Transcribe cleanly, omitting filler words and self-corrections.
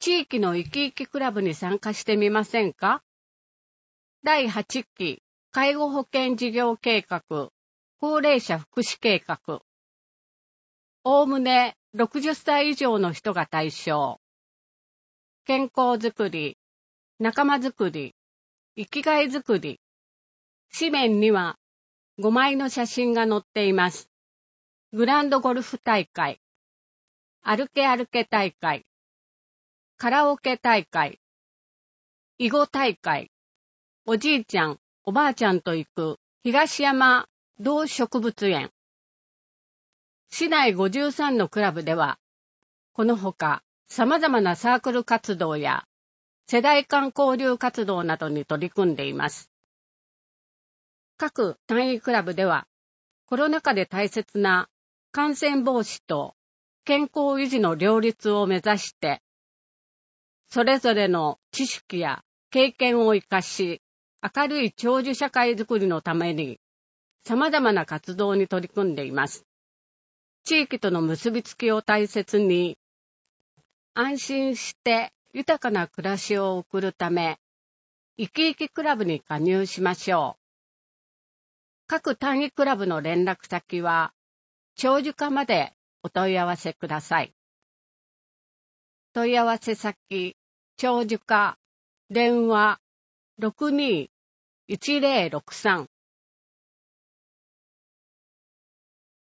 地域の生き生きクラブに参加してみませんか？第8期介護保険事業計画、高齢者福祉計画。おおむね60歳以上の人が対象。健康づくり、仲間づくり、生きがいづくり。紙面には5枚の写真が載っています。グランドゴルフ大会、歩け歩け大会、カラオケ大会、囲碁大会、おじいちゃん、おばあちゃんと行く東山動植物園。市内53のクラブでは、このほか様々なサークル活動や世代間交流活動などに取り組んでいます。各単位クラブでは、コロナ禍で大切な感染防止と健康維持の両立を目指して、それぞれの知識や経験を生かし、明るい長寿社会づくりのために、様々な活動に取り組んでいます。地域との結びつきを大切に、安心して豊かな暮らしを送るため、生き生きクラブに加入しましょう。各単位クラブの連絡先は、長寿課までお問い合わせください。問い合わせ先、長寿課、電話、62-1063